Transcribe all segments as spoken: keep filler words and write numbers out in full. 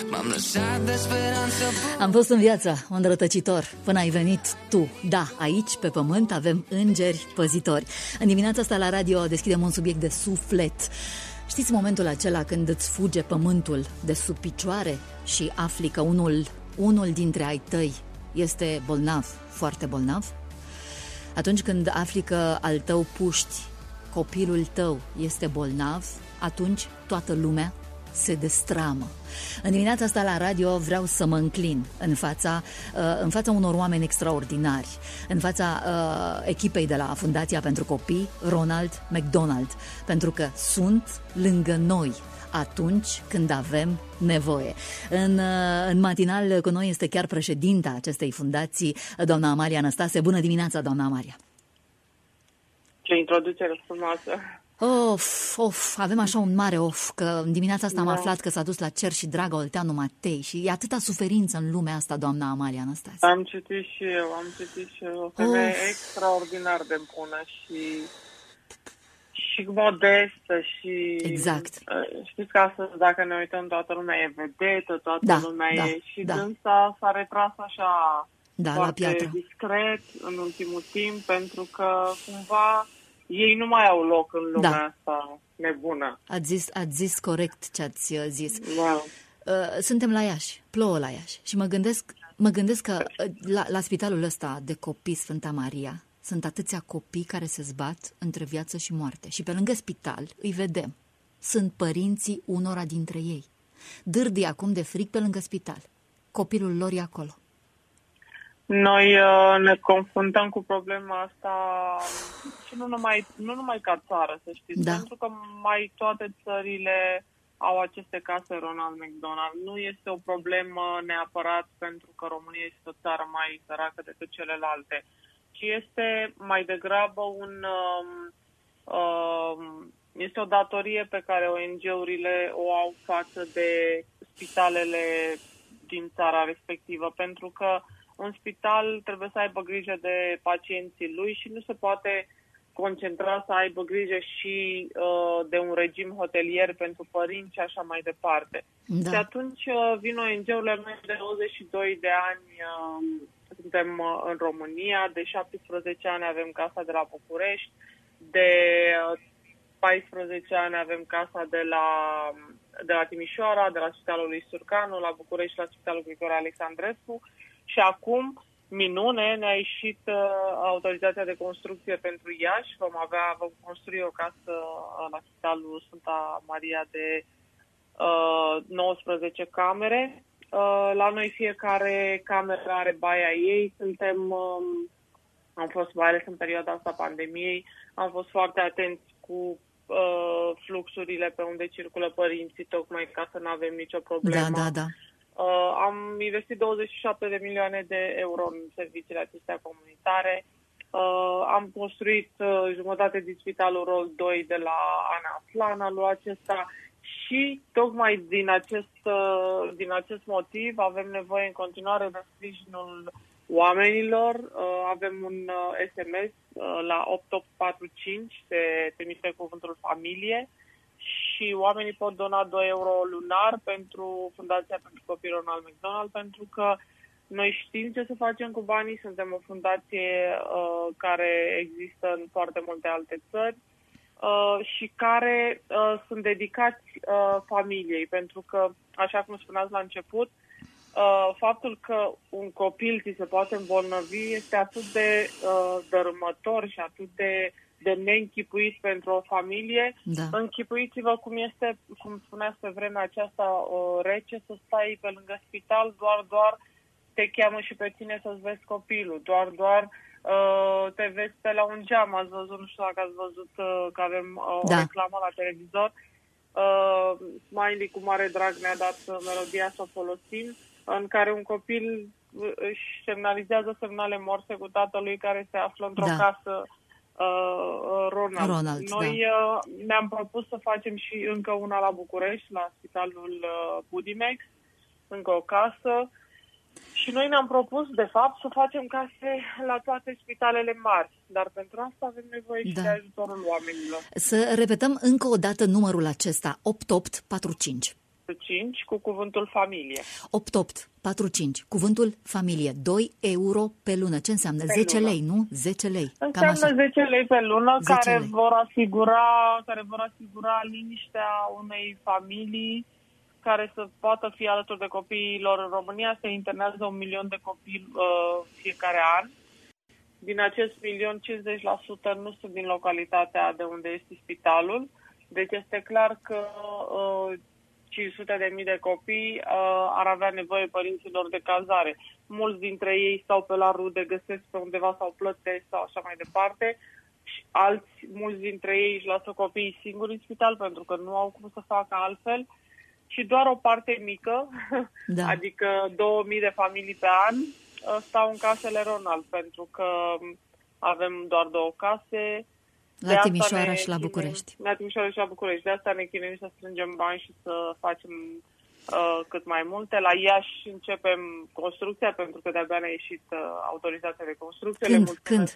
M-am lăsat de speranță. Am fost în viață un rătăcitor până ai venit tu. Da, aici pe pământ avem îngeri păzitori. În dimineața asta la radio deschidem un subiect de suflet. Știți momentul acela când îți fuge pământul de sub picioare și afli că unul, unul dintre ai tăi este bolnav, foarte bolnav? Atunci când afli că al tău puști, copilul tău este bolnav, atunci toată lumea se destramă. În dimineața asta la radio vreau să mă înclin în fața, în fața unor oameni extraordinari, în fața uh, echipei de la Fundația pentru Copii Ronald McDonald, pentru că sunt lângă noi atunci când avem nevoie. În, în matinal cu noi este chiar președinta acestei fundații, doamna Amalia Năstase. Bună dimineața, doamna Amalia! Ce introducere frumoasă! Of, of, avem așa un mare of, că în dimineața asta am da. aflat că s-a dus la cer și Draga Olteanu Matei și e atâta suferință în lumea asta, doamna Amalia Năstase. Am citit și eu, am citit și eu. O femeie extraordinar de bună și, și modestă și... Exact. Știți că astăzi, dacă ne uităm, toată lumea e vedetă, toată da, lumea da, e... Și da. dânsa s-a retras așa da, foarte la piatră. discret în ultimul timp, pentru că cumva... Ei nu mai au loc în lumea da. asta nebună. Ați zis, ați zis corect ce ați zis. Da. Suntem la Iași, plouă la Iași și mă gândesc, mă gândesc că la, la spitalul ăsta de copii Sfânta Maria sunt atâția copii care se zbat între viață și moarte. Și pe lângă spital îi vedem. Sunt părinții unora dintre ei. Dârdii acum de fric pe lângă spital. Copilul lor e acolo. Noi uh, ne confruntăm cu problema asta și nu numai, nu numai ca țară, să știți, da. pentru că mai toate țările au aceste case Ronald McDonald. Nu este o problemă neapărat pentru că România este o țară mai săracă decât celelalte, ci este mai degrabă un, uh, uh, este o datorie pe care O N G-urile o au față de spitalele din țara respectivă, pentru că un spital trebuie să aibă grijă de pacienții lui și nu se poate concentra să aibă grijă și uh, de un regim hotelier pentru părinți și așa mai departe. Da. Și atunci uh, vin O N G-urile. Noi de douăzeci și doi de ani uh, suntem uh, în România, de șaptesprezece ani avem casa de la București, de uh, paisprezece ani avem casa de la, de la Timișoara, de la Spitalul lui Surcanu, la București, la Spitalul Grigore Alexandrescu. Și acum, minune, ne-a ieșit uh, autorizația de construcție pentru Iași. Vom avea, vom construi o casă uh, la Spitalul Sfânta Maria de uh, nouăsprezece camere. Uh, la noi fiecare cameră are baia ei. Suntem, um, am fost, mai ales în perioada asta pandemiei, am fost foarte atenți cu uh, fluxurile pe unde circulă părinții, tocmai ca să nu avem nicio problemă. Da, da, da. Uh, am investit douăzeci și șapte de milioane de euro în serviciile acestea comunitare. Uh, am construit uh, jumătate din Spitalul Rol doi de la Ana Aflan anul acesta și tocmai din acest, uh, din acest motiv avem nevoie în continuare de sprijinul oamenilor. Uh, avem un uh, S M S uh, la opt opt patru cinci, se trimite cuvântul familie. Și oamenii pot dona doi euro lunar pentru Fundația pentru Copii Ronald McDonald, pentru că noi știm ce să facem cu banii, suntem o fundație uh, care există în foarte multe alte țări uh, și care uh, sunt dedicați uh, familiei, pentru că, așa cum spuneați la început, uh, faptul că un copil ți se poate îmbolnăvi este atât de uh, dărâmător și atât de de neînchipuit pentru o familie. Da. Închipuiți-vă cum este, cum spuneați pe vremea aceasta, uh, rece, să stai pe lângă spital, doar, doar te cheamă și pe tine să-ți vezi copilul, doar, doar uh, te vezi pe la un geam. Ați văzut, nu știu dacă ați văzut uh, că avem uh, da. o reclamă la televizor. Uh, Smiley cu mare drag ne-a dat uh, melodia să o folosim, în care un copil uh, își semnalizează semnale morse cu tatălui care se află într-o da. casă. Uh, Ronald. Ronald, Noi da. uh, ne-am propus să facem și încă una la București, la Spitalul uh, Budimex, încă o casă. Și noi ne-am propus, de fapt, să facem case la toate spitalele mari. Dar pentru asta avem nevoie și da. de ajutorul oamenilor. Să repetăm încă o dată numărul acesta, opt opt patru cinci. patru cinci cu cuvântul familie. opt opt patru cinci, cuvântul familie, doi euro pe lună. Ce înseamnă? Pe zece lună. lei, nu? zece lei. Înseamnă Cam așa. zece lei pe lună zece care lei. vor asigura care vor asigura liniștea unei familii care să poată fi alături de copiilor. În România se internează un milion de copii uh, fiecare an. Din acest milion, cincizeci la sută nu sunt din localitatea de unde este spitalul. Deci este clar că uh, cinci sute de mii de copii uh, ar avea nevoie părinților de cazare. Mulți dintre ei stau pe la rude, găsesc pe undeva sau plătesc sau așa mai departe. Și alți, mulți dintre ei își lasă copiii singuri în spital pentru că nu au cum să facă altfel. Și doar o parte mică, Da. adică două mii de familii pe an, stau în casele Ronald, pentru că avem doar două case. La Timișoara și la București. La Timișoara și la București. De asta ne chinuim să strângem bani și să facem uh, cât mai multe. La Iași începem construcția, pentru că de-abia ne-a ieșit uh, autorizația de construcție. Când? Când?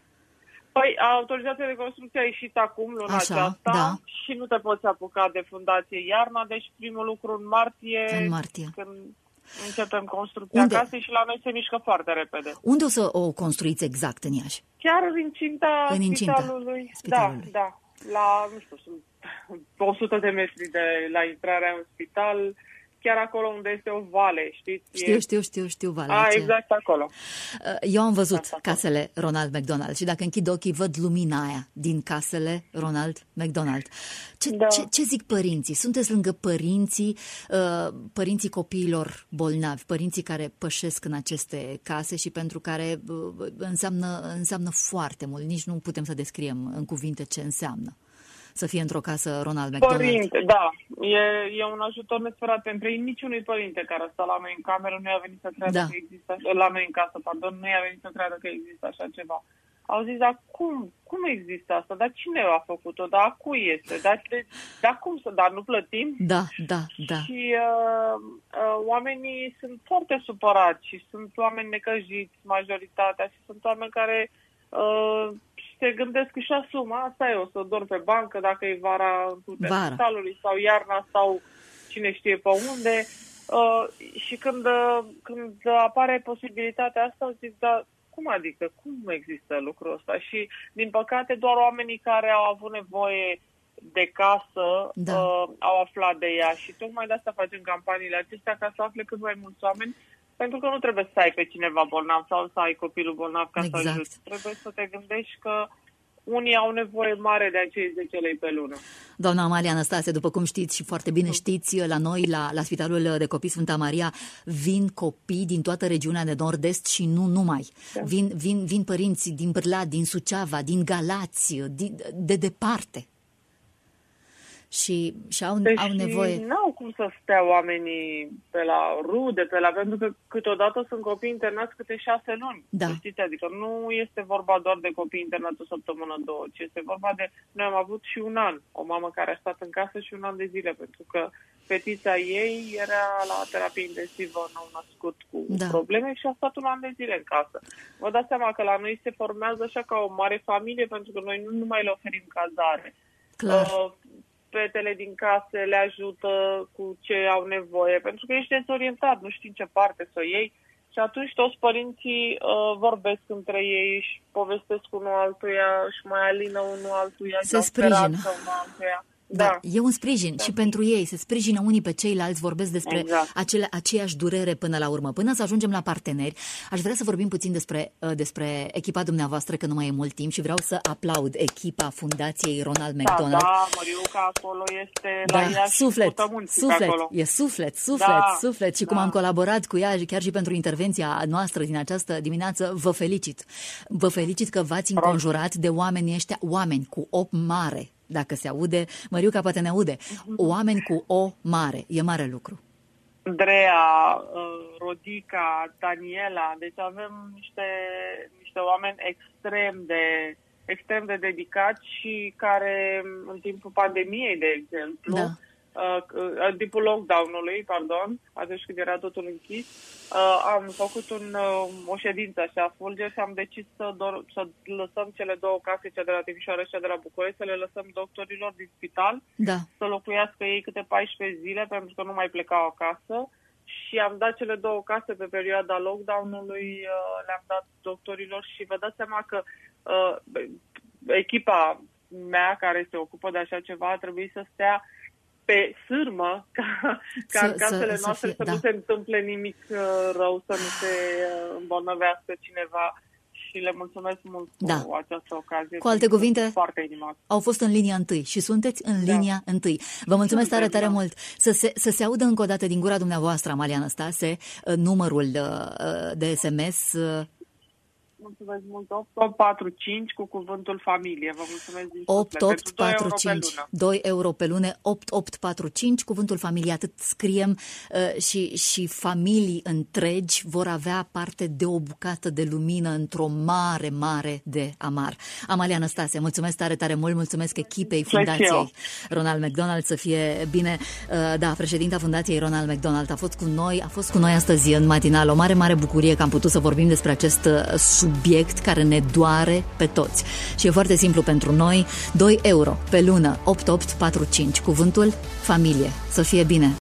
Păi, autorizația de construcție a ieșit acum, luna Așa, aceasta, da. și nu te poți apuca de fundație iarna, deci primul lucru în martie, În martie. când începem construcția Unde? casei și la noi se mișcă foarte repede. Unde o să o construiți exact în Iași? Chiar în incinta În incinta spitalului. spitalului. Da, da. La, nu știu, sunt o sută de metri de la intrarea în spital, chiar acolo unde este o vale, știți? Știu, E... știu, știu, știu, Valea. A, ce- exact acolo. Eu am văzut Asta casele Ronald McDonald și dacă închid ochii văd lumina aia din casele Ronald McDonald. Ce, Da. ce, ce zic părinții? Sunteți lângă părinții, uh, părinții copiilor bolnavi, părinții care pășesc în aceste case și pentru care uh, înseamnă, înseamnă foarte mult. Nici nu putem să descriem în cuvinte ce înseamnă să fie într-o casă Ronald McDonald. Părinte, da. E, e un ajutor nesperat pentru ei. Niciunui părinte care a stat la noi în cameră nu i-a venit să creadă Da. că există, la noi în casă, pardon, nu i-a venit să creadă că există așa ceva. Au zis, dar cum? Cum există asta? Dar cine a făcut-o? Dar a cui este? Dar, de, dar cum să? Dar nu plătim? Da, da, da. Și uh, uh, oamenii sunt foarte supărați și sunt oameni necăjiți, majoritatea, și sunt oameni care uh, se gândesc și asumă, asta e, o să dorm pe bancă dacă e vara în curtea Vara. spitalului sau iarna sau cine știe pe unde. Uh, și când, uh, când apare posibilitatea asta, zic, dar cum adică? Cum nu există lucrul ăsta? Și, din păcate, doar oamenii care au avut nevoie de casă Da. uh, au aflat de ea și tocmai de asta facem campaniile acestea, ca să afle cât mai mulți oameni, pentru că nu trebuie să ai pe cineva bolnav sau să ai copilul bolnav ca Exact. să ajuți. Trebuie să te gândești că unii au nevoie mare de acei zece lei pe lună. Doamna Amalia Anastase, după cum știți și foarte bine știți, la noi, la, la Spitalul de Copii Sfânta Maria, vin copii din toată regiunea de nord-est și nu numai. Da. Vin, vin, vin părinți din Bârlad, din Suceava, din Galați, din, de departe. Și, și au, Deci au nevoie... n-au cum să stea oamenii pe la rude, pe la... pentru că câteodată sunt copii internați câte șase luni. Da. Știți? Adică nu este vorba doar de copii internați o săptămână, două, ci este vorba de... Noi am avut și un an, o mamă care a stat în casă și un an de zile, pentru că fetița ei era la terapie intensivă nou născut cu Da. probleme și a stat un an de zile în casă. Vă dați seama că la noi se formează așa ca o mare familie, pentru că noi nu numai le oferim cazare. Clar. Uh, Fetele din case le ajută cu ce au nevoie, pentru că ești dezorientat, nu știi în ce parte să o iei. Și atunci toți părinții uh, vorbesc între ei, își povestesc unul altuia, își mai alină unul altuia, Se dau sprijină. speranță unul altuia. Da, Da. e un sprijin și pentru ei, se sprijină unii pe ceilalți, vorbesc despre Exact. acele, aceeași durere până la urmă. Până să ajungem la parteneri, aș vrea să vorbim puțin despre, uh, despre echipa dumneavoastră, că nu mai e mult timp și vreau să aplaud echipa Fundației Ronald Da, McDonald. da, Măriuca acolo este la Da, ea și suflet, pută munții pe suflet, acolo. e suflet, suflet, Da, suflet și cum da. am colaborat cu ea chiar și pentru intervenția noastră din această dimineață, vă felicit. Vă felicit că v-ați înconjurat de oamenii ăștia, oameni cu O mare, dacă se aude, Măriuca poate ne aude, oameni cu O mare, e mare lucru. Andreea, uh, Rodica, Daniela, deci avem niște, niște oameni extrem de, extrem de dedicați și care în timpul pandemiei, de exemplu, Da. uh, în timpul lockdown-ului, pardon, atunci când era totul închis, uh, am făcut un, uh, o ședință așa fulger și am decis să, do- să lăsăm cele două case, cea de la Timișoara și cea de la București, să le lăsăm doctorilor din spital, Da. să locuiască ei câte paisprezece zile, pentru că nu mai plecau acasă. Și am dat cele două case pe perioada lockdown-ului, uh, le-am dat doctorilor și vă dați seama că uh, echipa mea care se ocupă de așa ceva a trebuit să stea pe sârmă ca, ca Să- în casele să- să noastre fie- să da. nu se întâmple nimic uh, rău, să nu se uh, îmbolnăvească cineva. Și le mulțumesc mult Da. cu această ocazie. Cu alte cuvinte, foarte inimoasă. au fost în linia întâi și sunteți în Da. linia întâi. Vă mulțumesc tare, Suntem, tare da. mult. Să se, să se audă încă o dată din gura dumneavoastră, Amalia Năstase, numărul uh, de S M S. uh, Mulțumesc mult. opt opt patru cinci cu cuvântul familie. Vă mulțumesc din opt suflet. opt Pentru doi patru euro pe cinci, lună. doi euro pe lună, opt opt patru cinci, cuvântul familie, atât scriem uh, și, și familii întregi vor avea parte de o bucată de lumină într-o mare, mare de amar. Amalia Năstase, mulțumesc tare, tare mult, mulțumesc echipei Fundației Ronald McDonald, să fie bine. Uh, da, președinta Fundației Ronald McDonald a fost cu noi, a fost cu noi astăzi în matinal. O mare, mare bucurie că am putut să vorbim despre acest uh, subiect care ne doare pe toți. Și e foarte simplu pentru noi, doi euro pe lună, opt opt patru cinci, cuvântul familie. Să fie bine!